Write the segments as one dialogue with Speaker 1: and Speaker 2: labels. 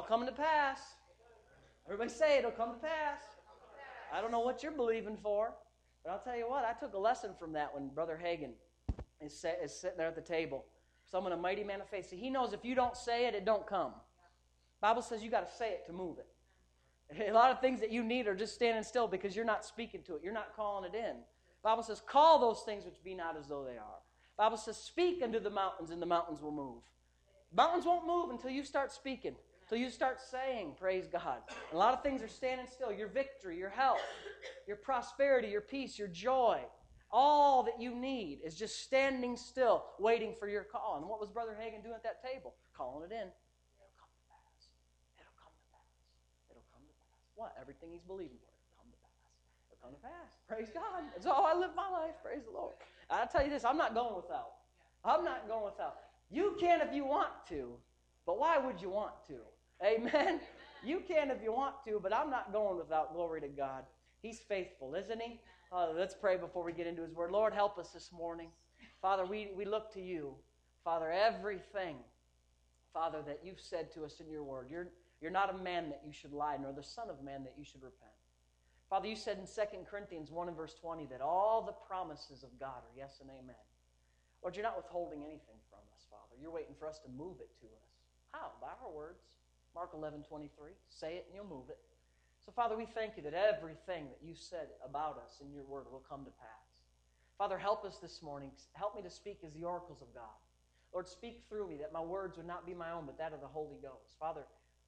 Speaker 1: come to pass. Everybody say it'll come to pass. I don't know what you're believing for, but I'll tell you what, I took a lesson from that when Brother Hagin is sitting there at the table. Someone, a mighty man of faith. See, he knows if you don't say it, it don't come. Bible says you got to say it to move it. A lot of things that you need are just standing still because you're not speaking to it. You're not calling it in. Bible says, call those things which be not as though they are. Bible says, speak unto the mountains, and the mountains will move. Mountains won't move until you start speaking, until you start saying, praise God. And a lot of things are standing still. Your victory, your health, your prosperity, your peace, your joy. All that you need is just standing still, waiting for your call. And what was Brother Hagin doing at that table? Calling it in. It'll come to pass. It'll come to pass. It'll come to pass. What? Everything he's believing for. It'll come to pass. It'll come to pass. Praise God. That's how I live my life. Praise the Lord. I'll tell you this, I'm not going without. I'm not going without. You can if you want to, but why would you want to? Amen? You can if you want to, but I'm not going without. Glory to God. He's faithful, isn't he? Let's pray before we get into his word. Lord, help us this morning. Father, we look to you. Father, everything, Father, that you've said to us in your word. You're not a man that you should lie, nor the son of man that you should repent. Father, you said in 2 Corinthians 1 and verse 20 that all the promises of God are yes and amen. Lord, you're not withholding anything from us, Father. You're waiting for us to move it to us. How? By our words. Mark 11:23. Say it and you'll move it. So, Father, we thank you that everything that you said about us in your word will come to pass. Father, help us this morning. Help me to speak as the oracles of God. Lord, speak through me that my words would not be my own, but that of the Holy Ghost. Father,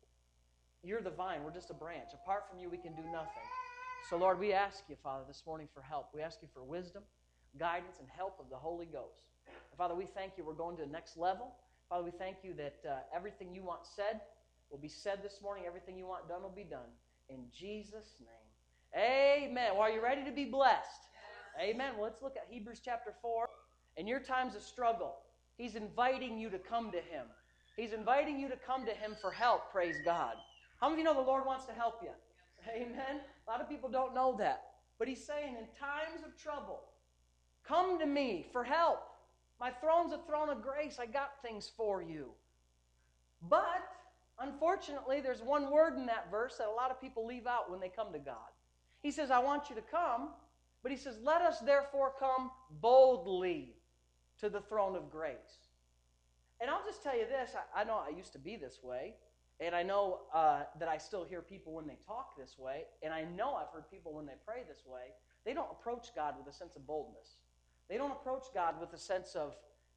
Speaker 1: you're the vine. We're just a branch. Apart from you, we can do nothing. So, Lord, we ask you, Father, this morning for help. We ask you for wisdom, guidance, and help of the Holy Ghost. And Father, we thank you. We're going to the next level. Father, we thank you that everything you want said will be said this morning. Everything you want done will be done. In Jesus' name. Amen. Well, are you ready to be blessed? Yes. Amen. Well, let's look at Hebrews chapter 4. In your times of struggle, he's inviting you to come to him. He's inviting you to come to him for help, praise God. How many of you know the Lord wants to help you? Amen. A lot of people don't know that. But he's saying, in times of trouble, come to me for help. My throne's a throne of grace. I got things for you. But unfortunately, there's one word in that verse that a lot of people leave out when they come to God. He says, I want you to come, but he says, let us therefore come boldly to the throne of grace. And I'll just tell you this, I know I used to be this way, and I know that I still hear people when they talk this way, and I know I've heard people when they pray this way. They don't approach God with a sense of boldness. They don't approach God with a sense of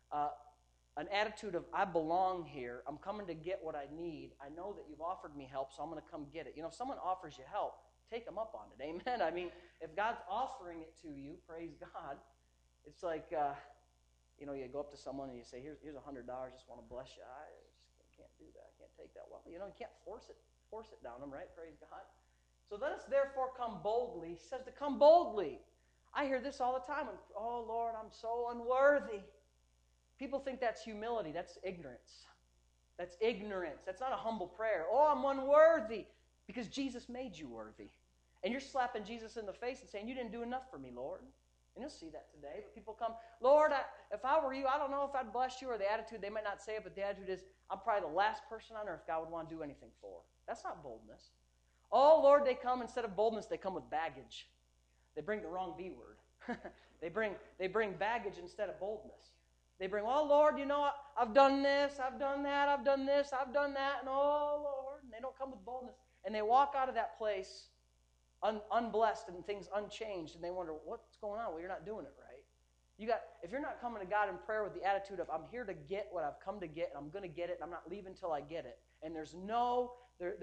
Speaker 1: an attitude of, I belong here. I'm coming to get what I need. I know that you've offered me help, so I'm going to come get it. You know, if someone offers you help, take them up on it. Amen? I mean, if God's offering it to you, praise God, it's like, you know, you go up to someone and you say, here's $100, just want to bless you. I just can't do that. I can't take that. Well, you know, you can't force it down them, right? Praise God. So let us therefore come boldly. He says to come boldly. I hear this all the time. Oh, Lord, I'm so unworthy. People think that's humility. That's ignorance. That's ignorance. That's not a humble prayer. Oh, I'm unworthy. Because Jesus made you worthy. And you're slapping Jesus in the face and saying, you didn't do enough for me, Lord. And you'll see that today. But people come, Lord, if I were you, I don't know if I'd bless you, or the attitude, they might not say it, but the attitude is, I'm probably the last person on earth God would want to do anything for. That's not boldness. Oh, Lord, they come, instead of boldness, they come with baggage. They bring the wrong B word. they bring baggage instead of boldness. They bring, oh, Lord, you know, I've done this, I've done that, I've done this, I've done that, and oh, Lord. And they don't come with boldness. And they walk out of that place unblessed and things unchanged, and they wonder, what's going on? Well, you're not doing it right. If you're not coming to God in prayer with the attitude of, I'm here to get what I've come to get, and I'm going to get it, and I'm not leaving until I get it. And there's no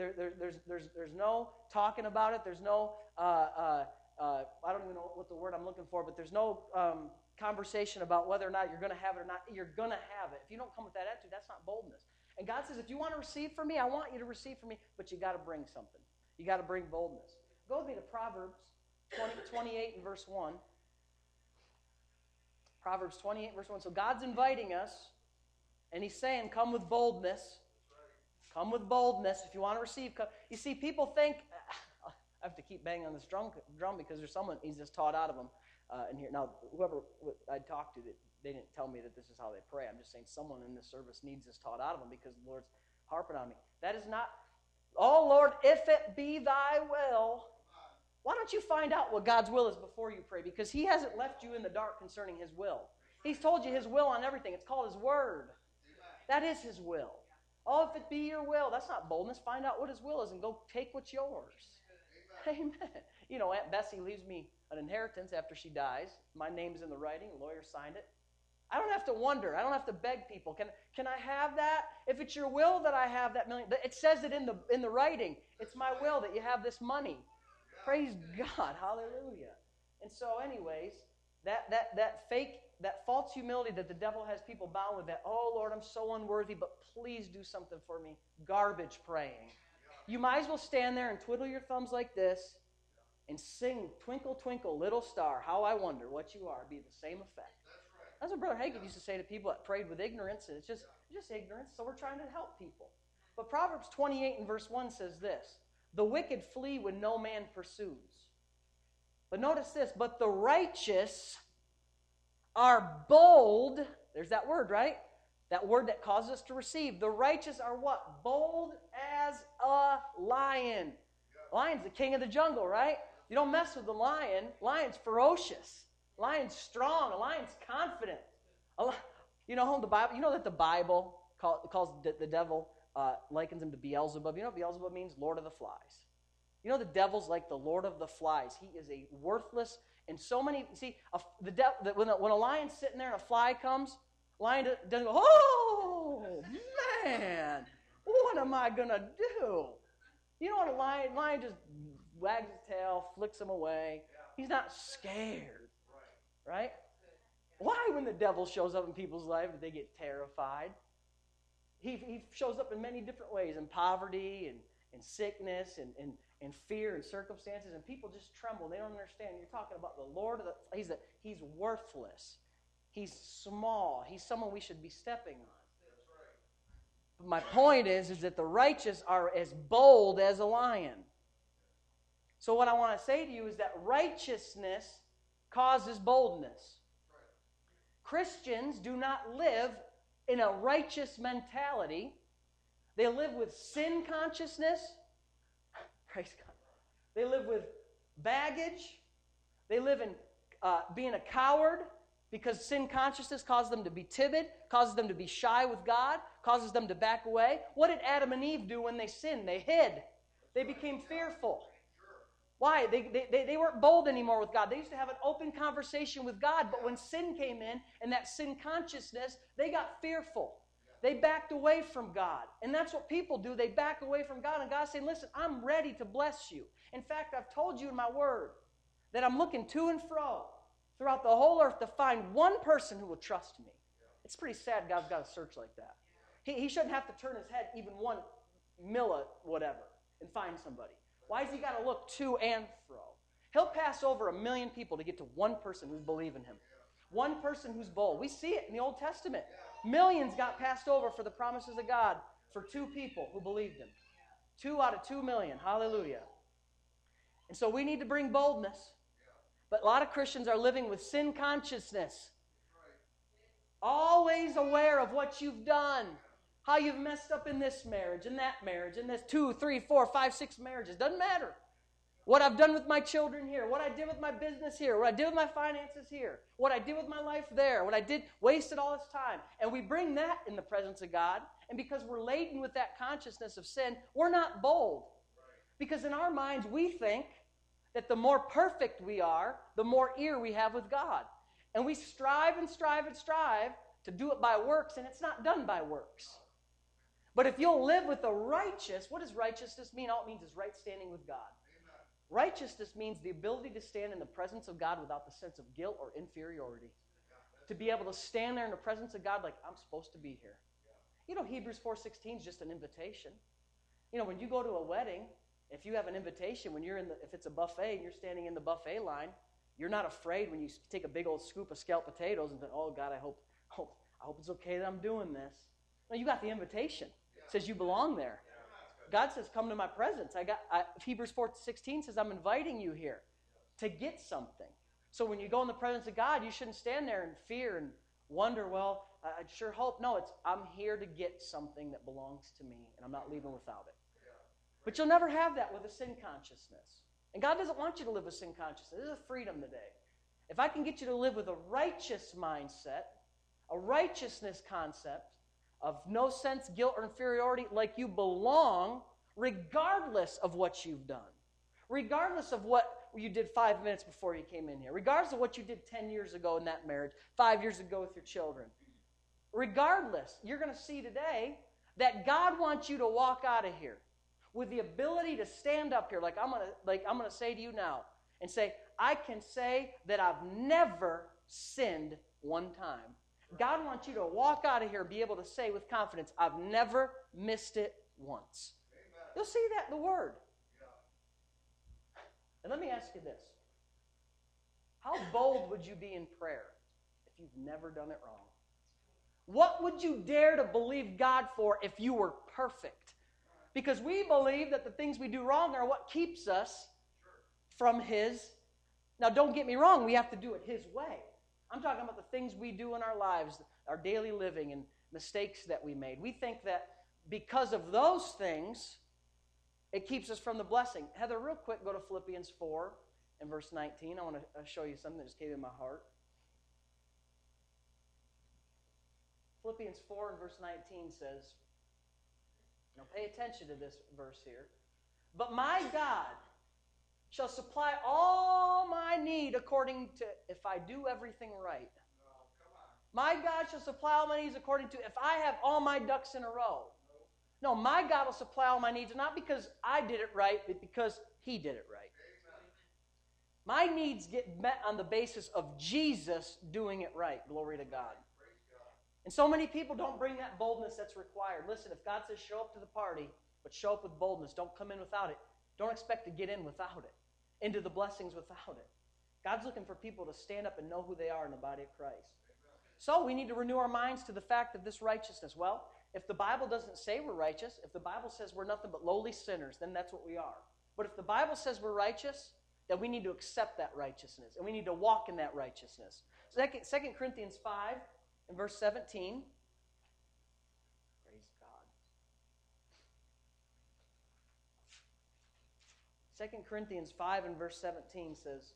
Speaker 1: talking about it. There's no, I don't even know what the word I'm looking for, but there's no conversation about whether or not you're going to have it or not. You're going to have it. If you don't come with that attitude, that's not boldness. And God says, if you want to receive from me, I want you to receive from me, but you got to bring something. You got to bring boldness. Go with me to Proverbs 28 and verse 1. Proverbs 28 verse 1. So God's inviting us, and he's saying, come with boldness. Come with boldness if you want to receive. You see, people think, I have to keep banging on this drum because there's someone, he's just taught out of them in here. Now, whoever I talked to, they didn't tell me that this is how they pray. I'm just saying someone in this service needs this taught out of them because the Lord's harping on me. That is not, Oh, Lord, if it be thy will. Why don't you find out what God's will is before you pray? Because he hasn't left you in the dark concerning his will. He's told you his will on everything. It's called his word. That is his will. Oh, if it be your will. That's not boldness. Find out what his will is and go take what's yours. Amen. You know, Aunt Bessie leaves me an inheritance after she dies. My name's in the writing. The lawyer signed it. I don't have to wonder. I don't have to beg people. Can I have that? If it's your will that I have that million. It says it in the writing. It's my will that you have this money. Praise God. Hallelujah. And so anyways, that false humility that the devil has people bound with, that, oh, Lord, I'm so unworthy, but please do something for me. Garbage praying. You might as well stand there and twiddle your thumbs like this and sing, Twinkle, Twinkle, Little Star, How I Wonder What You Are. Be the same effect. That's what Brother Hagin used to say to people that prayed with ignorance. And it's just ignorance, so we're trying to help people. But Proverbs 28 and verse 1 says this, the wicked flee when no man pursues. But notice this, but the righteous are bold. There's that word, right? That word that causes us to receive. The righteous are what? Bold as a lion. Lion's the king of the jungle, right? You don't mess with the lion. Lion's ferocious. Lion's strong. A lion's confident. You know that the Bible calls the devil, likens him to Beelzebub. You know what Beelzebub means? Lord of the Flies. You know the devil's like the Lord of the Flies. He is a worthless, and so many, see, when a lion's sitting there and a fly comes, lion doesn't go, oh, man, what am I going to do? You know what a lion just wags his tail, flicks him away. He's not scared, right? Why, when the devil shows up in people's life, do they get terrified? He shows up in many different ways, in poverty and sickness and fear and circumstances, and people just tremble. They don't understand. You're talking about the Lord. He's worthless. He's small. He's someone we should be stepping on. But my point is that the righteous are as bold as a lion. So what I want to say to you is that righteousness causes boldness. Christians do not live in a righteous mentality. They live with sin consciousness. Praise God. They live with baggage. They live in being a coward because sin consciousness causes them to be timid, causes them to be shy with God, causes them to back away. What did Adam and Eve do when they sinned? They hid. They became fearful. Why? They weren't bold anymore with God. They used to have an open conversation with God, but when sin came in and that sin consciousness, they got fearful. They backed away from God. And that's what people do. They back away from God. And God's saying, listen, I'm ready to bless you. In fact, I've told you in my word that I'm looking to and fro throughout the whole earth to find one person who will trust me. It's pretty sad God's got a search like that. He shouldn't have to turn his head even one milli whatever and find somebody. Why has he got to look to and fro? He'll pass over 1 million people to get to one person who's believing him. One person who's bold. We see it in the Old Testament. Millions got passed over for the promises of God for 2 people who believed him. 2 out of 2 million. Hallelujah. And so we need to bring boldness. But a lot of Christians are living with sin consciousness. Always aware of what you've done. How you've messed up in this marriage and that marriage and this 2, 3, 4, 5, 6 marriages. Doesn't matter. What I've done with my children here. What I did with my business here. What I did with my finances here. What I did with my life there. What I did, wasted all this time. And we bring that in the presence of God. And because we're laden with that consciousness of sin, we're not bold. Because in our minds, we think that the more perfect we are, the more ear we have with God. And we strive and strive and strive to do it by works, and it's not done by works. But if you'll live with the righteous, what does righteousness mean? All it means is right standing with God. Amen. Righteousness means the ability to stand in the presence of God without the sense of guilt or inferiority. To be able to stand there in the presence of God like, I'm supposed to be here. You know, Hebrews 4:16 is just an invitation. You know, when you go to a wedding, if you have an invitation, if it's a buffet and you're standing in the buffet line, you're not afraid when you take a big old scoop of scalloped potatoes and think, oh, God, I hope it's okay that I'm doing this. No, you got the invitation. It says you belong there. God says, come to my presence. Hebrews 4:16 says, I'm inviting you here to get something. So when you go in the presence of God, you shouldn't stand there in fear and wonder, well, I sure hope. No, I'm here to get something that belongs to me, and I'm not leaving without it. But you'll never have that with a sin consciousness. And God doesn't want you to live with sin consciousness. This is a freedom today. If I can get you to live with a righteous mindset, a righteousness concept of no sense, guilt, or inferiority, like you belong, regardless of what you've done, regardless of what you did 5 minutes before you came in here, regardless of what you did 10 years ago in that marriage, 5 years ago with your children, regardless, you're going to see today that God wants you to walk out of here with the ability to stand up here, like I'm going to say to you now, and say, I can say that I've never sinned one time. God wants you to walk out of here and be able to say with confidence, I've never missed it once. Amen. You'll see that in the Word. Yeah. And let me ask you this. How bold would you be in prayer if you've never done it wrong? What would you dare to believe God for if you were perfect? Because we believe that the things we do wrong are what keeps us from His. Now, don't get me wrong, we have to do it His way. I'm talking about the things we do in our lives, our daily living and mistakes that we made. We think that because of those things, it keeps us from the blessing. Heather, real quick, go to Philippians 4 and verse 19. I want to show you something that just came in my heart. Philippians 4 and verse 19 says, now pay attention to this verse here. But my God shall supply all my need according to if I do everything right. My God shall supply all my needs according to if I have all my ducks in a row. No, my God will supply all my needs, not because I did it right, but because He did it right. My needs get met on the basis of Jesus doing it right. Glory to God. And so many people don't bring that boldness that's required. Listen, if God says show up to the party, but show up with boldness, don't come in without it. Don't expect to get in without it, into the blessings without it. God's looking for people to stand up and know who they are in the body of Christ. So we need to renew our minds to the fact of this righteousness. Well, if the Bible doesn't say we're righteous, if the Bible says we're nothing but lowly sinners, then that's what we are. But if the Bible says we're righteous, then we need to accept that righteousness, and we need to walk in that righteousness. 2 Corinthians 5 and verse 17. Praise God. 2 Corinthians 5 and verse 17 says,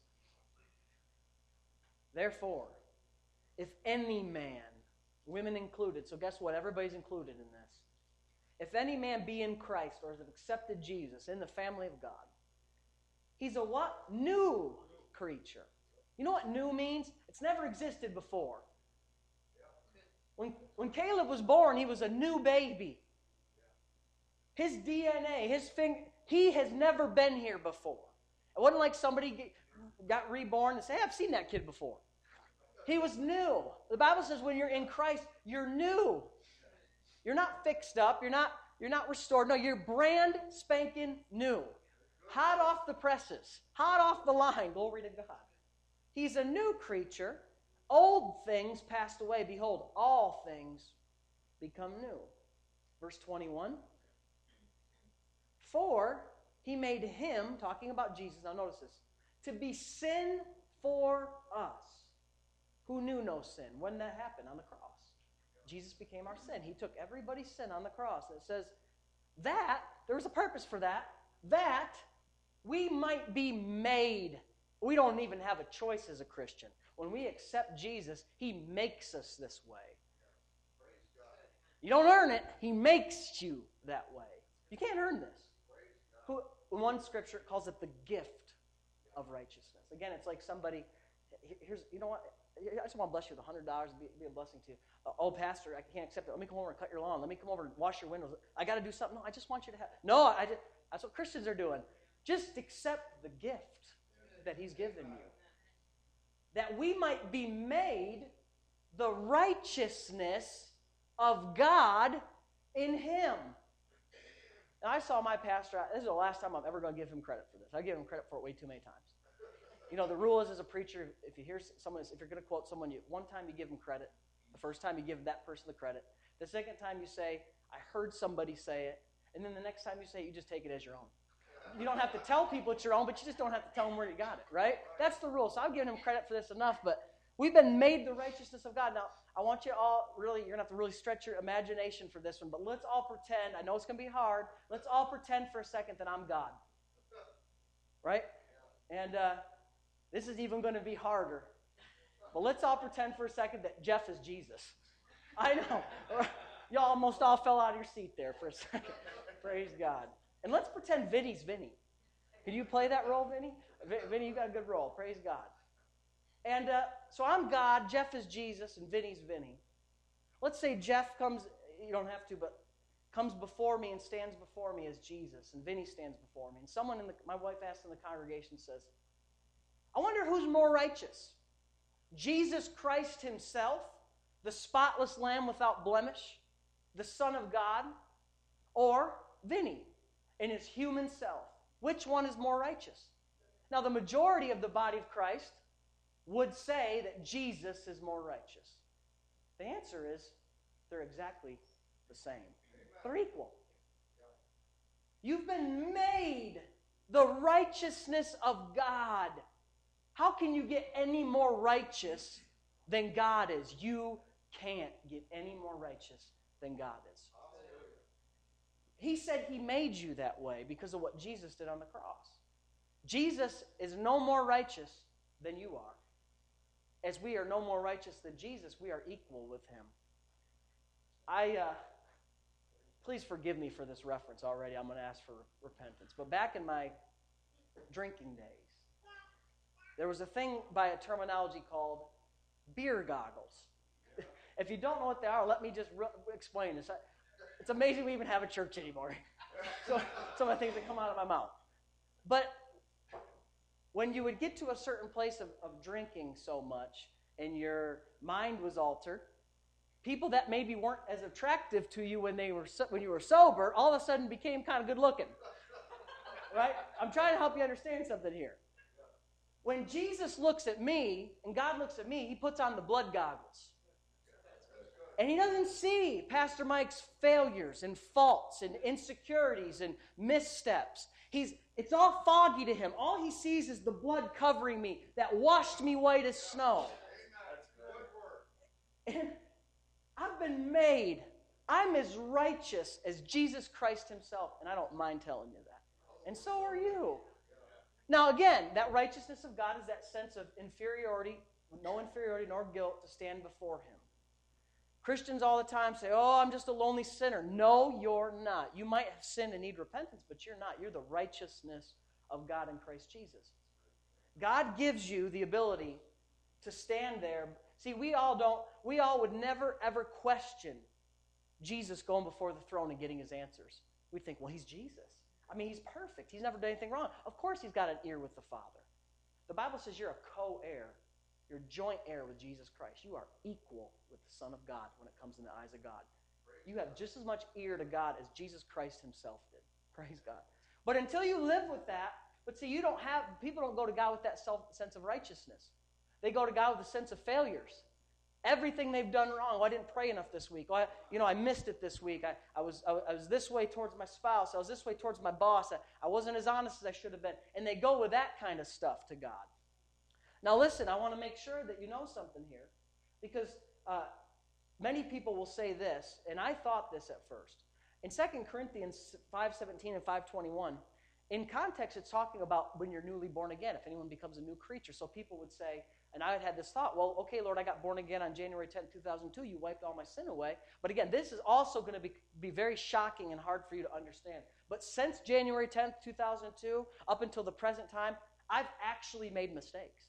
Speaker 1: therefore, if any man, women included, so guess what? Everybody's included in this. If any man be in Christ or has accepted Jesus in the family of God, he's a what? New creature. You know what new means? It's never existed before. When Caleb was born, he was a new baby. His DNA, his finger, he has never been here before. It wasn't like somebody got reborn and said, hey, I've seen that kid before. He was new. The Bible says when you're in Christ, you're new. You're not fixed up. You're not restored. No, you're brand spanking new. Hot off the presses. Hot off the line. Glory to God. He's a new creature. Old things passed away. Behold, all things become new. Verse 21. For He made Him, talking about Jesus, now notice this, to be sin for us, who knew no sin. When did that happen? On the cross. Jesus became our sin. He took everybody's sin on the cross. And it says that, there was a purpose for that, that we might be made. We don't even have a choice as a Christian. When we accept Jesus, He makes us this way. You don't earn it. He makes you that way. You can't earn this. One scripture calls it the gift of righteousness. Again, it's like somebody, you know what? I just want to bless you with $100 and be a blessing to you. Oh, Pastor, I can't accept it. Let me come over and cut your lawn. Let me come over and wash your windows. I got to do something. No, I just want you to have. No, that's what Christians are doing. Just accept the gift that He's given you. That we might be made the righteousness of God in Him. And I saw my pastor, this is the last time I'm ever going to give him credit for this. I give him credit for it way too many times. You know, the rule is as a preacher, if you hear someone, if you're going to quote someone, one time you give them credit. The first time you give that person the credit. The second time you say, I heard somebody say it. And then the next time you say it, you just take it as your own. You don't have to tell people it's your own, but you just don't have to tell them where you got it, right? That's the rule. So I've given him credit for this enough, but we've been made the righteousness of God. Now, I want you all really, you're going to have to really stretch your imagination for this one, but let's all pretend, I know it's going to be hard, let's all pretend for a second that I'm God. Right? And this is even going to be harder. But let's all pretend for a second that Jeff is Jesus. I know. Y'all almost all fell out of your seat there for a second. Praise God. And let's pretend Vinny's Vinny. Can you play that role, Vinny? Vinny, you got a good role. Praise God. And so I'm God, Jeff is Jesus, and Vinny's Vinny. Let's say Jeff comes, you don't have to, but comes before me and stands before me as Jesus, and Vinny stands before me. And someone my wife asked in the congregation says, I wonder who's more righteous, Jesus Christ himself, the spotless lamb without blemish, the Son of God, or Vinny in his human self. Which one is more righteous? Now, the majority of the body of Christ would say that Jesus is more righteous. The answer is they're exactly the same. They're equal. You've been made the righteousness of God. How can you get any more righteous than God is? You can't get any more righteous than God is. He said he made you that way because of what Jesus did on the cross. Jesus is no more righteous than you are. As we are no more righteous than Jesus, we are equal with him. Please forgive me for this reference already. I'm going to ask for repentance. But back in my drinking days, there was a thing by a terminology called beer goggles. If you don't know what they are, let me just explain this. It's amazing we even have a church anymore. So some of the things that come out of my mouth. But when you would get to a certain place of drinking so much and your mind was altered, people that maybe weren't as attractive to you when you were sober all of a sudden became kind of good looking. Right? I'm trying to help you understand something here. When Jesus looks at me and God looks at me, he puts on the blood goggles. And he doesn't see Pastor Mike's failures and faults and insecurities and missteps. It's all foggy to him. All he sees is the blood covering me that washed me white as snow. And I've been made. I'm as righteous as Jesus Christ himself, and I don't mind telling you that. And so are you. Now again, that righteousness of God is that sense of inferiority, no inferiority nor guilt to stand before him. Christians all the time say, oh, I'm just a lonely sinner. No, you're not. You might have sinned and need repentance, but you're not. You're the righteousness of God in Christ Jesus. God gives you the ability to stand there. See, we all would never, ever question Jesus going before the throne and getting his answers. We think, well, he's Jesus. I mean, he's perfect. He's never done anything wrong. Of course he's got an ear with the Father. The Bible says you're a co-heir. You're joint heir with Jesus Christ. You are equal with the Son of God when it comes in the eyes of God. You have just as much ear to God as Jesus Christ himself did. Praise God. But until you live with that, but see, people don't go to God with that sense of righteousness. They go to God with a sense of failures. Everything they've done wrong. Oh, I didn't pray enough this week. Oh, I missed it this week. I was this way towards my spouse. I was this way towards my boss. I wasn't as honest as I should have been. And they go with that kind of stuff to God. Now listen, I want to make sure that you know something here. Because many people will say this, and I thought this at first. In 2 Corinthians 5:17 and 5:21, in context, it's talking about when you're newly born again, if anyone becomes a new creature. So people would say, and I had this thought, well, okay, Lord, I got born again on January 10th, 2002. You wiped all my sin away. But again, this is also going to be very shocking and hard for you to understand. But since January 10th, 2002, up until the present time, I've actually made mistakes.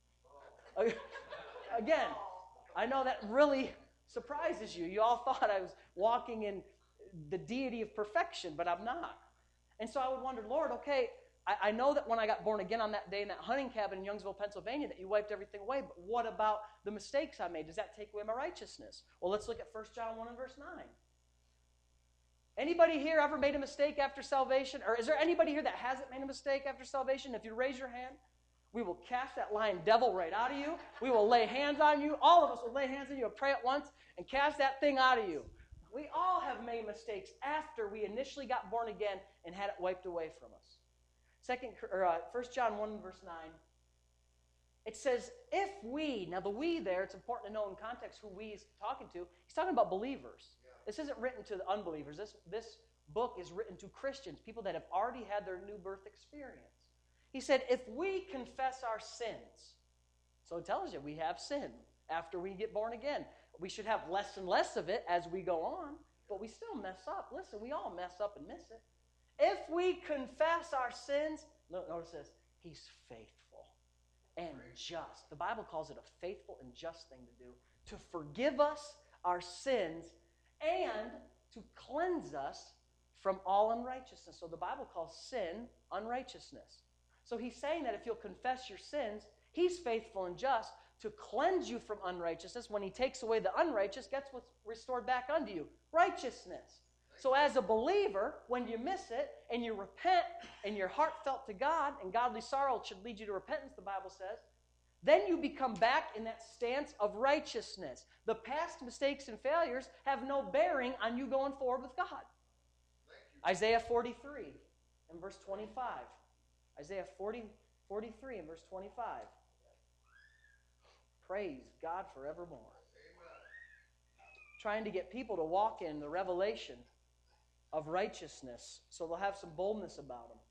Speaker 1: Again, I know that really surprises you. You all thought I was walking in the deity of perfection, but I'm not. And so I would wonder, Lord, okay, I know that when I got born again on that day in that hunting cabin in Youngsville, Pennsylvania, that you wiped everything away, but what about the mistakes I made? Does that take away my righteousness? Well, let's look at 1 John 1 and verse 9. Anybody here ever made a mistake after salvation? Or is there anybody here that hasn't made a mistake after salvation? If you raise your hand, we will cast that lying devil right out of you. We will lay hands on you. All of us will lay hands on you and pray at once and cast that thing out of you. We all have made mistakes after we initially got born again and had it wiped away from us. 1 John 1 verse 9. It says, if we, now the we there, it's important to know in context who we is talking to. He's talking about believers. This isn't written to the unbelievers. This book is written to Christians, people that have already had their new birth experience. He said, if we confess our sins, so it tells you we have sin after we get born again. We should have less and less of it as we go on, but we still mess up. Listen, we all mess up and miss it. If we confess our sins, notice this, He's faithful and just. The Bible calls it a faithful and just thing to do, to forgive us our sins and to cleanse us from all unrighteousness. So the Bible calls sin unrighteousness. So He's saying that if you'll confess your sins, He's faithful and just to cleanse you from unrighteousness. When He takes away the unrighteous, guess what's restored back unto you? Righteousness. So as a believer, when you miss it and you repent and you're heartfelt to God, and godly sorrow should lead you to repentance, the Bible says, then you become back in that stance of righteousness. The past mistakes and failures have no bearing on you going forward with God. Isaiah 43 and verse 25. Isaiah 43 and verse 25. Praise God forevermore. Trying to get people to walk in the revelation of righteousness so they'll have some boldness about them.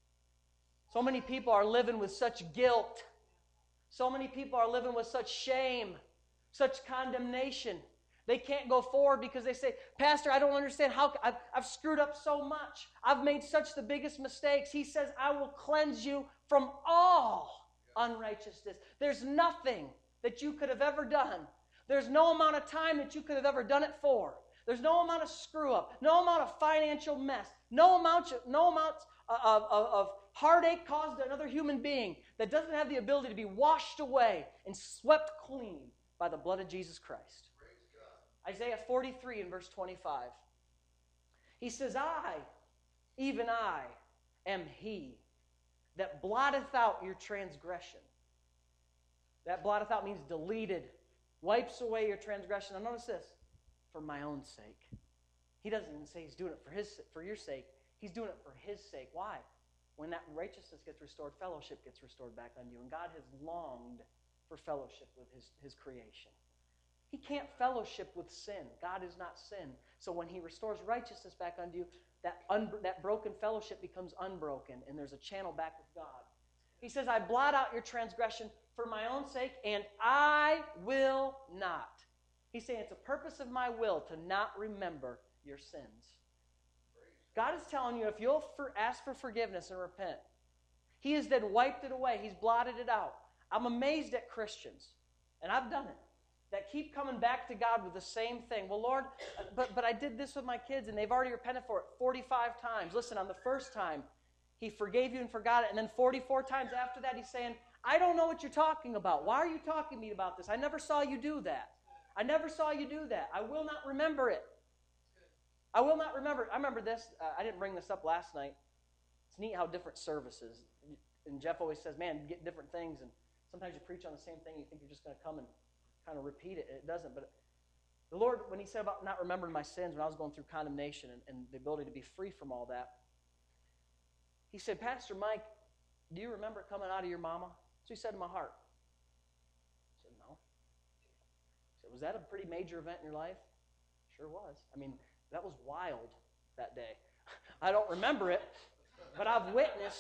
Speaker 1: So many people are living with such guilt. So many people are living with such shame, such condemnation. They can't go forward because they say, Pastor, I don't understand how I've screwed up so much. I've made such the biggest mistakes. He says, I will cleanse you from all unrighteousness. There's nothing that you could have ever done. There's no amount of time that you could have ever done it for. There's no amount of screw up, no amount of financial mess, no amount of heartache caused to another human being that doesn't have the ability to be washed away and swept clean by the blood of Jesus Christ. Isaiah 43 and verse 25. He says, I, even I, am He that blotteth out your transgression. That blotteth out means deleted, wipes away your transgression. Now notice this, for my own sake. He doesn't even say He's doing it for your sake. He's doing it for His sake. Why? When that righteousness gets restored, fellowship gets restored back on you. And God has longed for fellowship with His creation. He can't fellowship with sin. God is not sin. So when He restores righteousness back unto you, that broken fellowship becomes unbroken, and there's a channel back with God. He says, I blot out your transgression for my own sake, and I will not. He's saying it's a purpose of my will to not remember your sins. God is telling you if you'll ask for forgiveness and repent, He has then wiped it away. He's blotted it out. I'm amazed at Christians, and I've done it, that keep coming back to God with the same thing. Well, Lord, but I did this with my kids, and they've already repented for it 45 times. Listen, on the first time, He forgave you and forgot it, and then 44 times after that, He's saying, I don't know what you're talking about. Why are you talking to me about this? I never saw you do that. I never saw you do that. I will not remember it. I will not remember it. I remember this. I didn't bring this up last night. It's neat how different services. And Jeff always says, man, you get different things, and sometimes you preach on the same thing, you think you're just going to come and kind of repeat it. It doesn't. But the Lord, when He said about not remembering my sins, when I was going through condemnation and the ability to be free from all that, He said, Pastor Mike, do you remember coming out of your mama? So He said in my heart. I said, no. He said, was that a pretty major event in your life? Sure was. I mean, that was wild that day. I don't remember it, but I've witnessed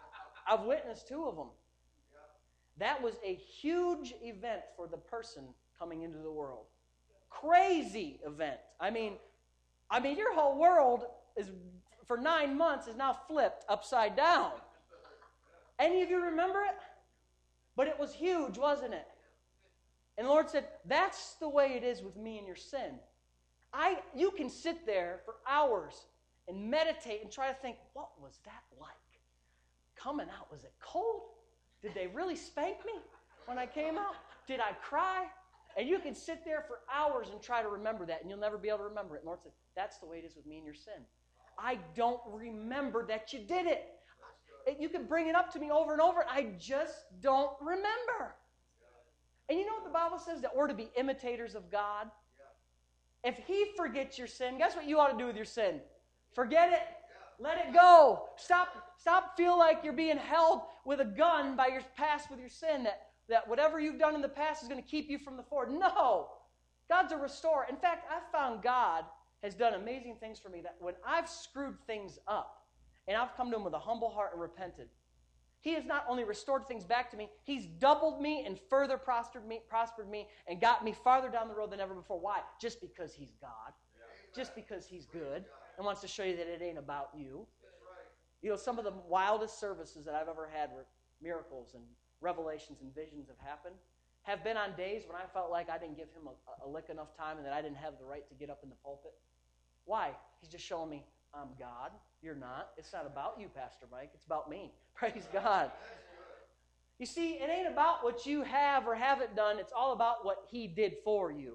Speaker 1: 2 of them. That was a huge event for the person coming into the world. Crazy event. I mean, your whole world is, for 9 months, is now flipped upside down. Any of you remember it? But it was huge, wasn't it? And the Lord said, that's the way it is with me and your sin. You can sit there for hours and meditate and try to think, what was that like? Coming out, was it cold? Did they really spank me when I came out? Did I cry? And you can sit there for hours and try to remember that, and you'll never be able to remember it. And the Lord said, that's the way it is with me and your sin. I don't remember that you did it. You can bring it up to me over and over, and I just don't remember. And you know what the Bible says? That we're to be imitators of God. If He forgets your sin, guess what you ought to do with your sin? Forget it. Let it go. Stop feel like you're being held with a gun by your past with your sin, that that whatever you've done in the past is going to keep you from the forward. No. God's a restorer. In fact, I've found God has done amazing things for me that when I've screwed things up and I've come to Him with a humble heart and repented, He has not only restored things back to me, He's doubled me and further prospered me and got me farther down the road than ever before. Why? Just because He's God. Just because He's good and wants to show you that it ain't about you. You know, some of the wildest services that I've ever had where miracles and revelations and visions have been on days when I felt like I didn't give Him a lick enough time and that I didn't have the right to get up in the pulpit. Why? He's just showing me, I'm God. You're not. It's not about you, Pastor Mike. It's about me. Praise God. You see, it ain't about what you have or haven't done. It's all about what He did for you.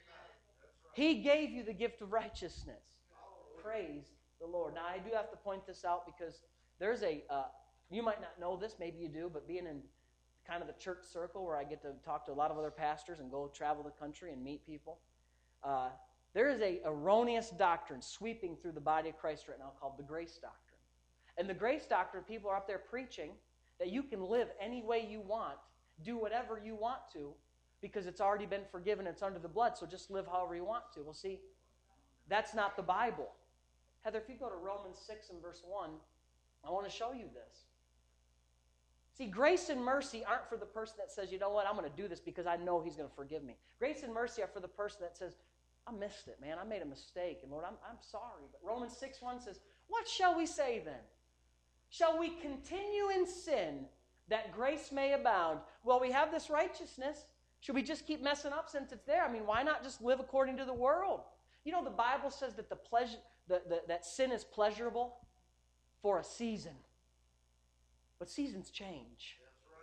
Speaker 1: He gave you the gift of righteousness. Praise the Lord. Now, I do have to point this out because there's you might not know this, maybe you do, but being in kind of the church circle where I get to talk to a lot of other pastors and go travel the country and meet people, there is a erroneous doctrine sweeping through the body of Christ right now called the grace doctrine. And the grace doctrine, people are up there preaching that you can live any way you want, do whatever you want to, because it's already been forgiven, it's under the blood, so just live however you want to. Well, see, that's not the Bible. Heather, if you go to Romans 6 and verse 1, I want to show you this. See, grace and mercy aren't for the person that says, you know what, I'm going to do this because I know He's going to forgive me. Grace and mercy are for the person that says, I missed it, man. I made a mistake, and Lord, I'm sorry. But Romans 6:1 says, what shall we say then? Shall we continue in sin that grace may abound? Well, we have this righteousness. Should we just keep messing up since it's there? I mean, why not just live according to the world? You know, the Bible says that that sin is pleasurable for a season. But seasons change.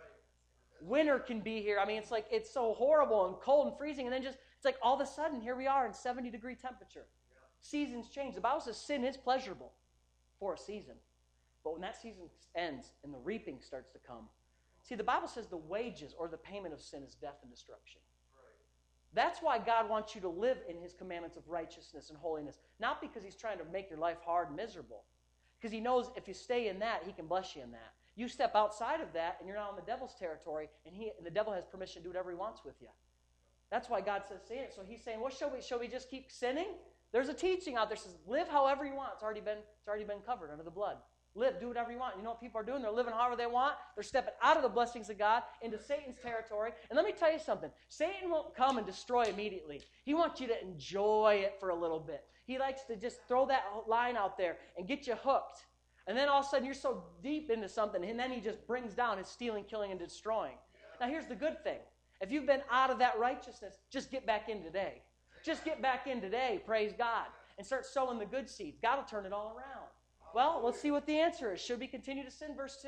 Speaker 1: Winter can be here. I mean, it's so horrible and cold and freezing, and then it's like all of a sudden, here we are in 70-degree temperature. Seasons change. The Bible says sin is pleasurable for a season. But when that season ends and the reaping starts to come, see, the Bible says the wages or the payment of sin is death and destruction. That's why God wants you to live in His commandments of righteousness and holiness. Not because He's trying to make your life hard and miserable. Because He knows if you stay in that, He can bless you in that. You step outside of that, and you're now in the devil's territory, and the devil has permission to do whatever he wants with you. That's why God says, say it. So He's saying, what shall we just keep sinning? There's a teaching out there that says, live however you want. It's already been covered under the blood. Live, do whatever you want. You know what people are doing? They're living however they want. They're stepping out of the blessings of God into Satan's territory. And let me tell you something. Satan won't come and destroy immediately. He wants you to enjoy it for a little bit. He likes to just throw that line out there and get you hooked. And then all of a sudden you're so deep into something, and then he just brings down his stealing, killing, and destroying. Now here's the good thing. If you've been out of that righteousness, just get back in today. Just get back in today, praise God, and start sowing the good seeds. God will turn it all around. Well, let's see what the answer is. Should we continue to sin? Verse 2.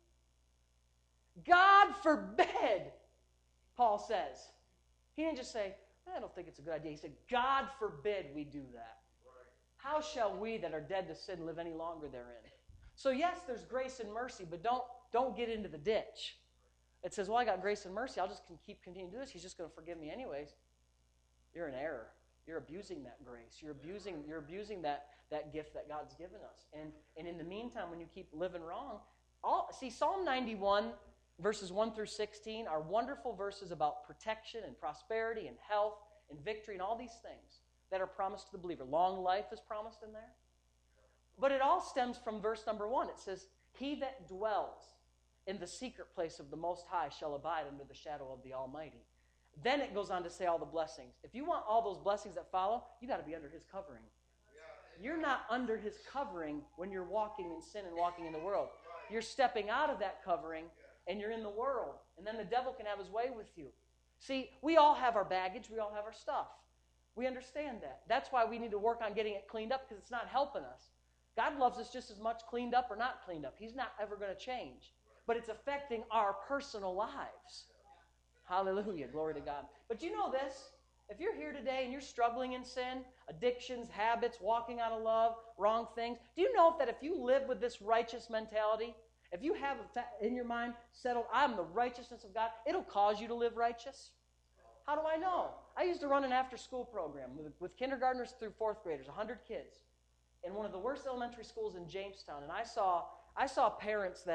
Speaker 1: God forbid, Paul says. He didn't just say, I don't think it's a good idea. He said, God forbid we do that. How shall we that are dead to sin live any longer therein? So yes, there's grace and mercy, but don't get into the ditch. It says, well, I got grace and mercy. I'll just continue to do this. He's just going to forgive me anyways. You're in error. You're abusing that grace. You're abusing that gift that God's given us. And in the meantime, when you keep living wrong, Psalm 91, verses 1 through 16 are wonderful verses about protection and prosperity and health and victory and all these things that are promised to the believer. Long life is promised in there. But it all stems from verse number 1. It says, he that dwells in the secret place of the Most High shall abide under the shadow of the Almighty. Then it goes on to say all the blessings. If you want all those blessings that follow, you got to be under His covering. You're not under His covering when you're walking in sin and walking in the world. You're stepping out of that covering and you're in the world. And then the devil can have his way with you. See, we all have our baggage. We all have our stuff. We understand that. That's why we need to work on getting it cleaned up, because it's not helping us. God loves us just as much cleaned up or not cleaned up. He's not ever going to change. But it's affecting our personal lives. Hallelujah. Glory to God. But you know this. If you're here today and you're struggling in sin, addictions, habits, walking out of love, wrong things, do you know that if you live with this righteous mentality, if you have in your mind settled, I'm the righteousness of God, it'll cause you to live righteous? How do I know? I used to run an after-school program with kindergartners through fourth graders, 100 kids, in one of the worst elementary schools in Jamestown. And I saw parents that,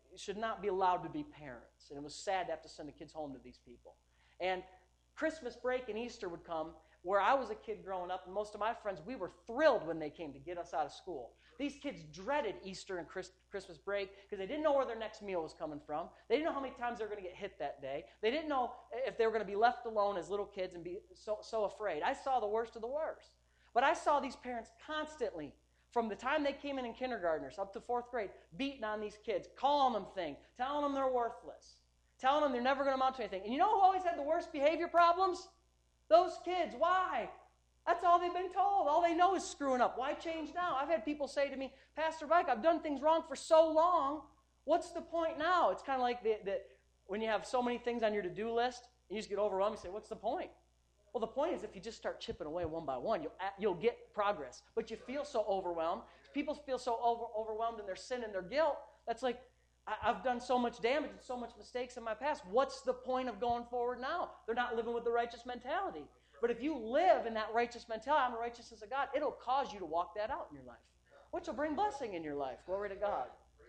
Speaker 1: should not be allowed to be parents. And it was sad to have to send the kids home to these people. And Christmas break and Easter would come, where I was a kid growing up, and most of my friends, we were thrilled when they came to get us out of school. These kids dreaded Easter and Christmas break because they didn't know where their next meal was coming from. They didn't know how many times they were going to get hit that day. They didn't know if they were going to be left alone as little kids and be so afraid. I saw the worst of the worst. But I saw these parents constantly, from the time they came in kindergartners up to 4th grade, beating on these kids, calling them things, telling them they're worthless, telling them they're never going to amount to anything. And you know who always had the worst behavior problems? Those kids. Why? That's all they've been told. All they know is screwing up. Why change now? I've had people say to me, Pastor Mike, I've done things wrong for so long. What's the point now? It's kind of like when you have so many things on your to-do list, and you just get overwhelmed, you say, what's the point? Well, the point is if you just start chipping away one by one, you'll get progress. But you feel so overwhelmed. People feel so overwhelmed in their sin and their guilt. That's like, I've done so much damage and so much mistakes in my past. What's the point of going forward now? They're not living with the righteous mentality. But if you live in that righteous mentality, I'm the righteousness of God, it'll cause you to walk that out in your life, which will bring blessing in your life. Glory to God.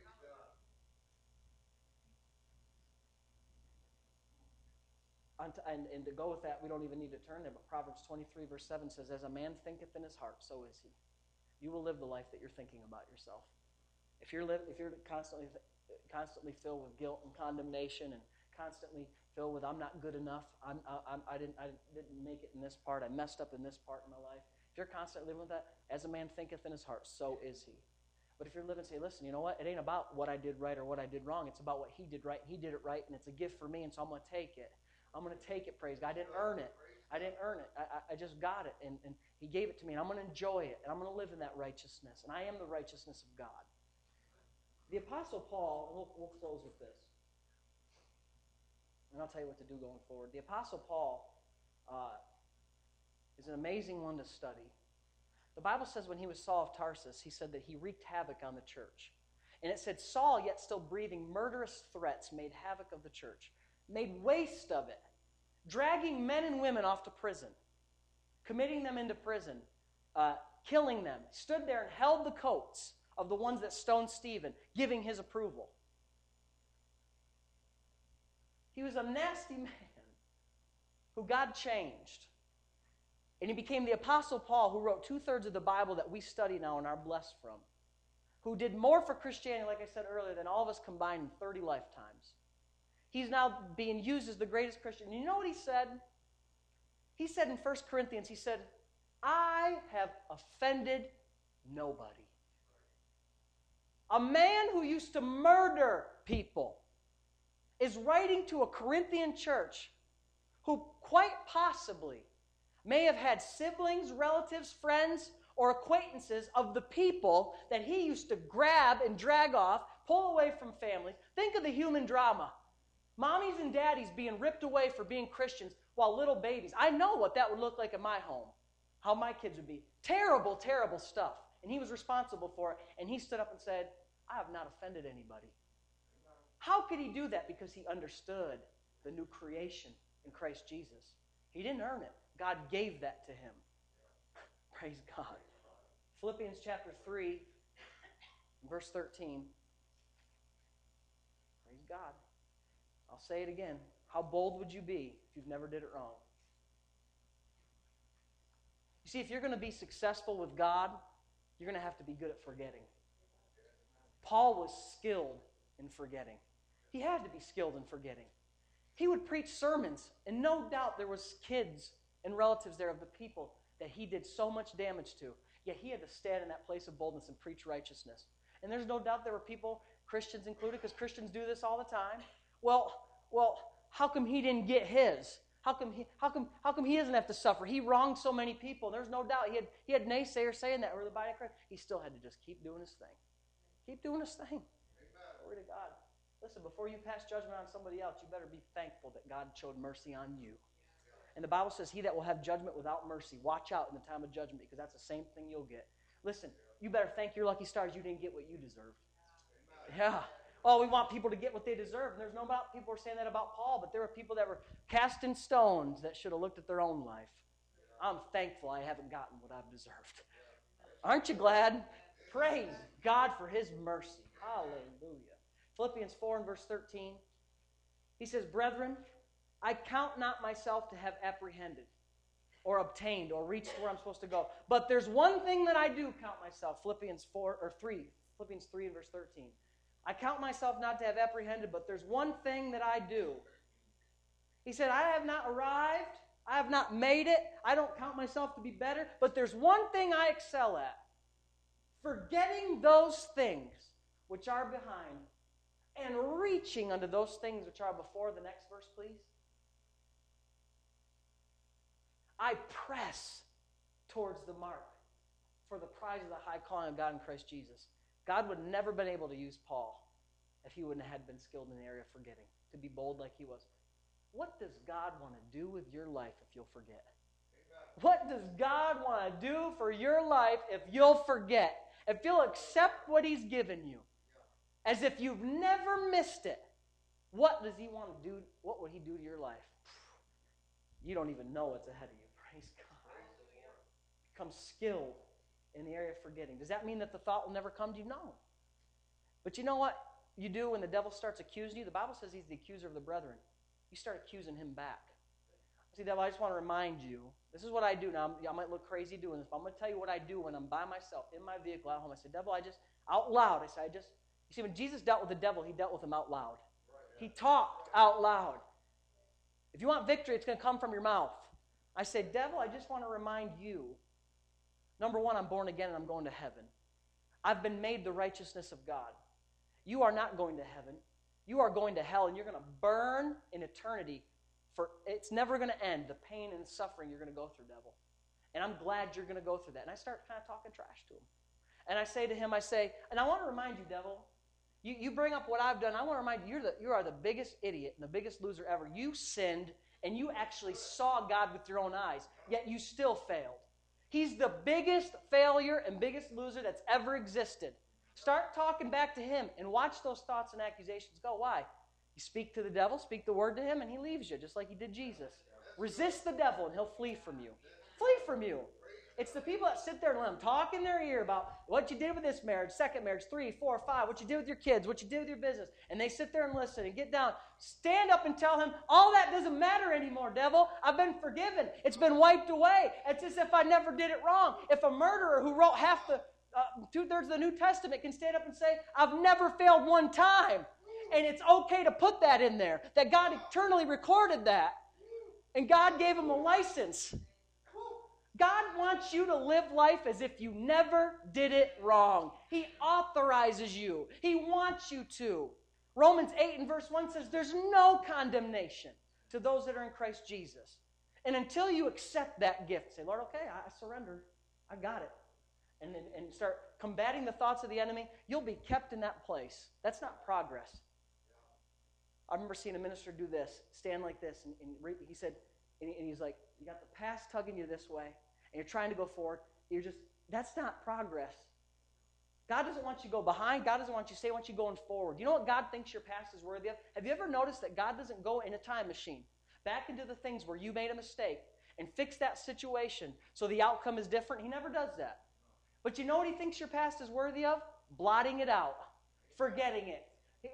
Speaker 1: And to go with that, we don't even need to turn there, but Proverbs 23, verse 7 says, as a man thinketh in his heart, so is he. You will live the life that you're thinking about yourself. If you're constantly filled with guilt and condemnation and constantly filled with I'm not good enough, I didn't make it in this part, I messed up in this part in my life. If you're constantly living with that, as a man thinketh in his heart, so is he. But if you're living and say, listen, you know what? It ain't about what I did right or what I did wrong. It's about what he did right. He did it right, and it's a gift for me, and so I'm going to take it. I'm going to take it, praise God. I didn't earn it. I just got it, and he gave it to me, and I'm going to enjoy it, and I'm going to live in that righteousness, and I am the righteousness of God. The Apostle Paul, we'll close with this, and I'll tell you what to do going forward. The Apostle Paul is an amazing one to study. The Bible says when he was Saul of Tarsus, he said that he wreaked havoc on the church. And it said, Saul, yet still breathing murderous threats, made havoc of the church, made waste of it, dragging men and women off to prison, committing them into prison, killing them, stood there and held the coats of the ones that stoned Stephen, giving his approval. He was a nasty man who God changed. And he became the Apostle Paul, who wrote 2/3 of the Bible that we study now and are blessed from, who did more for Christianity, like I said earlier, than all of us combined in 30 lifetimes. He's now being used as the greatest Christian. And you know what he said? He said in 1 Corinthians, he said, I have offended nobody. A man who used to murder people is writing to a Corinthian church who quite possibly may have had siblings, relatives, friends, or acquaintances of the people that he used to grab and drag off, pull away from families. Think of the human drama. Mommies and daddies being ripped away for being Christians while little babies. I know what that would look like in my home, how my kids would be. Terrible, terrible stuff. And he was responsible for it. And he stood up and said, I have not offended anybody. How could he do that? Because he understood the new creation in Christ Jesus. He didn't earn it. God gave that to him. Praise God. Philippians chapter 3, verse 13. Praise God. I'll say it again. How bold would you be if you've never did it wrong? You see, if you're going to be successful with God, you're going to have to be good at forgetting. Paul was skilled in forgetting. He had to be skilled in forgetting. He would preach sermons, and no doubt there was kids and relatives there of the people that he did so much damage to. Yet he had to stand in that place of boldness and preach righteousness. And there's no doubt there were people, Christians included, because Christians do this all the time. Well, how come he didn't get his? How come he doesn't have to suffer? He wronged so many people. There's no doubt he had naysayers saying that over the body of Christ. He still had to just keep doing his thing. Keep doing his thing. Amen. Glory to God. Listen, before you pass judgment on somebody else, you better be thankful that God showed mercy on you. And the Bible says, he that will have judgment without mercy, watch out in the time of judgment, because that's the same thing you'll get. Listen, you better thank your lucky stars you didn't get what you deserved. Yeah. Oh, we want people to get what they deserve. And there's no doubt people are saying that about Paul, but there were people that were casting stones that should have looked at their own life. I'm thankful I haven't gotten what I've deserved. Aren't you glad? Praise God for his mercy. Hallelujah. Philippians 4 and verse 13. He says, "Brethren, I count not myself to have apprehended or obtained or reached where I'm supposed to go. But there's one thing that I do count myself." Philippians 3 and verse 13. "I count myself not to have apprehended, but there's one thing that I do." He said, "I have not arrived. I have not made it. I don't count myself to be better. But there's one thing I excel at. Forgetting those things which are behind and reaching unto those things which are before." The next verse, please. "I press towards the mark for the prize of the high calling of God in Christ Jesus." God would have never been able to use Paul if he wouldn't have been skilled in the area of forgetting, to be bold like he was. What does God want to do with your life if you'll forget? What does God want to do for your life if you'll forget? If you'll accept what He's given you, as if you've never missed it, what does He want to do? What would He do to your life? You don't even know what's ahead of you. Praise God. Become skilled in the area of forgetting. Does that mean that the thought will never come to you? No. But you know what you do when the devil starts accusing you? The Bible says he's the accuser of the brethren. You start accusing him back. See, devil, I just want to remind you, this is what I do. Now, I might look crazy doing this, but I'm going to tell you what I do when I'm by myself in my vehicle at home. I say, devil, out loud, you see, when Jesus dealt with the devil, He dealt with him out loud. He talked out loud. If you want victory, it's going to come from your mouth. I say, devil, I just want to remind you, number one, I'm born again and I'm going to heaven. I've been made the righteousness of God. You are not going to heaven. You are going to hell, and you're going to burn in eternity. It's never going to end, the pain and suffering you're going to go through, devil. And I'm glad you're going to go through that. And I start kind of talking trash to him. And I say to him, and I want to remind you, devil, you bring up what I've done. I want to remind you, you are the biggest idiot and the biggest loser ever. You sinned, and you actually saw God with your own eyes, yet you still failed. He's the biggest failure and biggest loser that's ever existed. Start talking back to him and watch those thoughts and accusations go. Why? You speak to the devil, speak the word to him, and he leaves you, just like he did Jesus. Resist the devil, and he'll flee from you. Flee from you. It's the people that sit there and let him talk in their ear about what you did with this marriage, second marriage, 3, 4, 5, what you did with your kids, what you did with your business. And they sit there and listen and get down. Stand up and tell him, all that doesn't matter anymore, devil. I've been forgiven. It's been wiped away. It's as if I never did it wrong. If a murderer who wrote half the 2/3 of the New Testament can stand up and say, I've never failed one time. And it's okay to put that in there, that God eternally recorded that. And God gave him a license. God wants you to live life as if you never did it wrong. He authorizes you. He wants you to. Romans 8 and verse 1 says there's no condemnation to those that are in Christ Jesus. And until you accept that gift, say, Lord, okay, I surrendered. I got it. And start combating the thoughts of the enemy, you'll be kept in that place. That's not progress. I remember seeing a minister do this, stand like this, and he said, and he's like, you got the past tugging you this way, and you're trying to go forward. That's not progress. God doesn't want you to go behind. God doesn't want you to stay. He wants you going forward. You know what God thinks your past is worthy of? Have you ever noticed that God doesn't go in a time machine back into the things where you made a mistake and fix that situation so the outcome is different? He never does that. But you know what He thinks your past is worthy of? Blotting it out, forgetting it.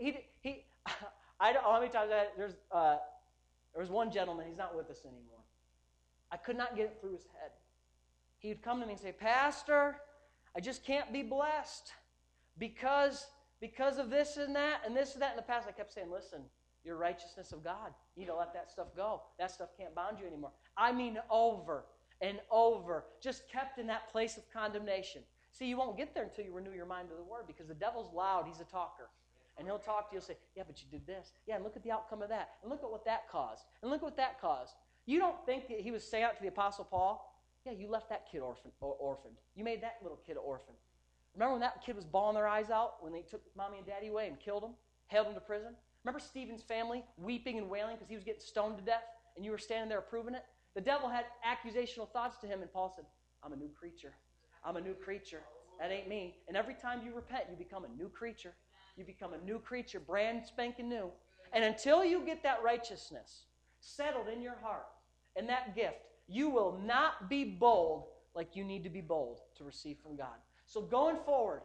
Speaker 1: How many times there was one gentleman, he's not with us anymore. I could not get it through his head. He would come to me and say, Pastor, I just can't be blessed because of this and that and this and that in the past. I kept saying, listen, you're righteousness of God. You need to let that stuff go. That stuff can't bound you anymore. I mean over and over, just kept in that place of condemnation. See, you won't get there until you renew your mind to the Word, because the devil's loud. He's a talker. And he'll talk to you and say, yeah, but you did this. Yeah, and look at the outcome of that. And look at what that caused. And look what that caused. You don't think that he was saying out to the Apostle Paul, yeah, you left that kid orphaned. You made that little kid an orphan. Remember when that kid was bawling their eyes out when they took mommy and daddy away and killed him, held him to prison? Remember Stephen's family weeping and wailing because he was getting stoned to death and you were standing there approving it? The devil had accusational thoughts to him, and Paul said, I'm a new creature. I'm a new creature. That ain't me. And every time you repent, you become a new creature. You become a new creature, brand spanking new. And until you get that righteousness settled in your heart and that gift, you will not be bold like you need to be bold to receive from God. So going forward,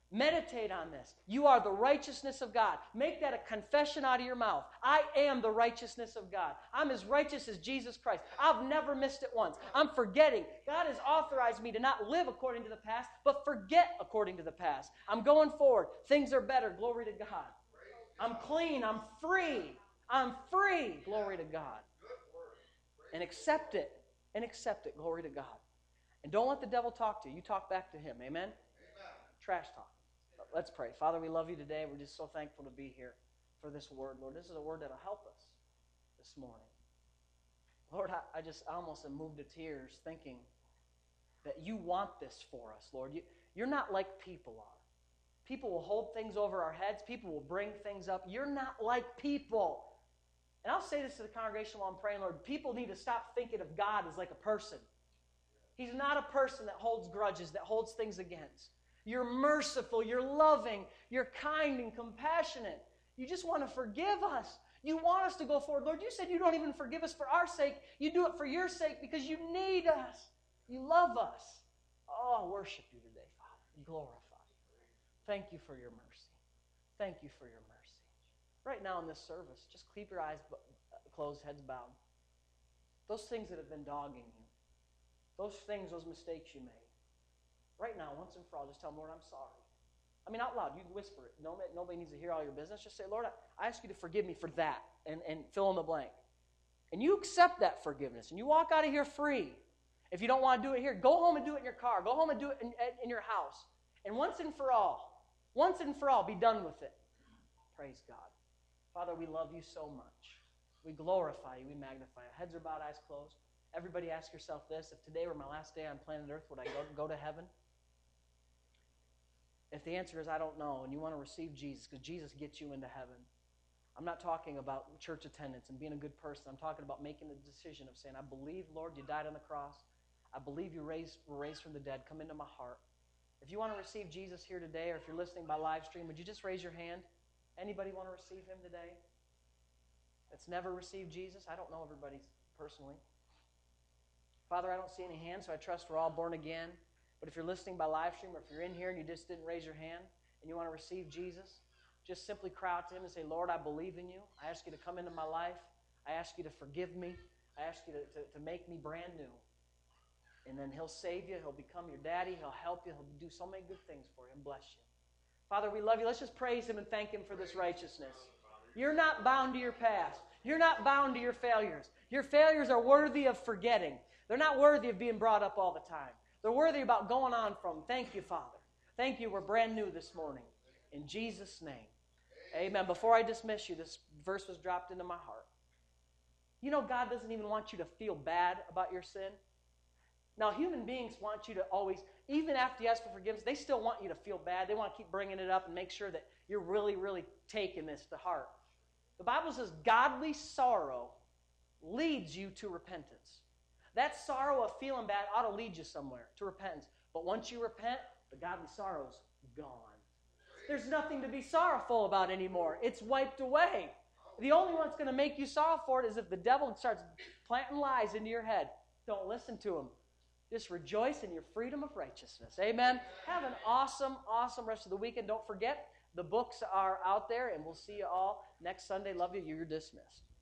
Speaker 1: Meditate on this. You are the righteousness of God. Make that a confession out of your mouth. I am the righteousness of God. I'm as righteous as Jesus Christ. I've never missed it once. I'm forgetting. God has authorized me to not live according to the past, but forget according to the past. I'm going forward. Things are better. Glory to God. I'm clean. I'm free. I'm free. Glory to God. And accept it. And accept it. Glory to God. And don't let the devil talk to you. You talk back to him. Amen? Trash talk. Let's pray. Father, we love you today. We're just so thankful to be here for this word, Lord. This is a word that will help us this morning. Lord, I almost am moved to tears thinking that you want this for us, Lord. You're not like people are. People will hold things over our heads. People will bring things up. You're not like people. And I'll say this to the congregation while I'm praying, Lord. People need to stop thinking of God as like a person. He's not a person that holds grudges, that holds things against. You're merciful, you're loving, you're kind and compassionate. You just want to forgive us. You want us to go forward. Lord, you said you don't even forgive us for our sake. You do it for your sake because you need us. You love us. Oh, I worship you today, Father. Glorify you. Thank you for your mercy. Thank you for your mercy. Right now in this service, just keep your eyes closed, heads bowed. Those things that have been dogging you, those things, those mistakes you made, right now, once and for all, just tell them, Lord, I'm sorry. I mean, out loud, you can whisper it. Nobody needs to hear all your business. Just say, Lord, I ask you to forgive me for that, and fill in the blank. And you accept that forgiveness, and you walk out of here free. If you don't want to do it here, go home and do it in your car. Go home and do it in your house. And once and for all, be done with it. Praise God. Father, we love you so much. We glorify you. We magnify you. Heads are bowed, eyes closed. Everybody ask yourself this. If today were my last day on planet Earth, would I go to heaven? If the answer is I don't know, and you want to receive Jesus, because Jesus gets you into heaven. I'm not talking about church attendance and being a good person. I'm talking about making the decision of saying, I believe, Lord, you died on the cross. I believe you were raised from the dead. Come into my heart. If you want to receive Jesus here today, or if you're listening by live stream, would you just raise your hand? Anybody want to receive him today that's never received Jesus? I don't know everybody personally. Father, I don't see any hands, so I trust we're all born again. But if you're listening by live stream, or if you're in here and you just didn't raise your hand and you want to receive Jesus, just simply cry out to him and say, Lord, I believe in you. I ask you to come into my life. I ask you to forgive me. I ask you to make me brand new. And then he'll save you. He'll become your daddy. He'll help you. He'll do so many good things for you and bless you. Father, we love you. Let's just praise him and thank him for this righteousness. You're not bound to your past. You're not bound to your failures. Your failures are worthy of forgetting. They're not worthy of being brought up all the time. They're worthy about going on from. Thank you, Father. Thank you. We're brand new this morning. In Jesus' name. Amen. Before I dismiss you, this verse was dropped into my heart. You know, God doesn't even want you to feel bad about your sin. Now, human beings want you to always, even after you ask for forgiveness, they still want you to feel bad. They want to keep bringing it up and make sure that you're really, really taking this to heart. The Bible says godly sorrow leads you to repentance. That sorrow of feeling bad ought to lead you somewhere, to repentance. But once you repent, the godly sorrow's gone. There's nothing to be sorrowful about anymore. It's wiped away. The only one that's going to make you sorrow for it is if the devil starts planting lies into your head. Don't listen to him. Just rejoice in your freedom of righteousness. Amen. Have an awesome, awesome rest of the weekend. Don't forget, the books are out there, and we'll see you all next Sunday. Love you. You're dismissed.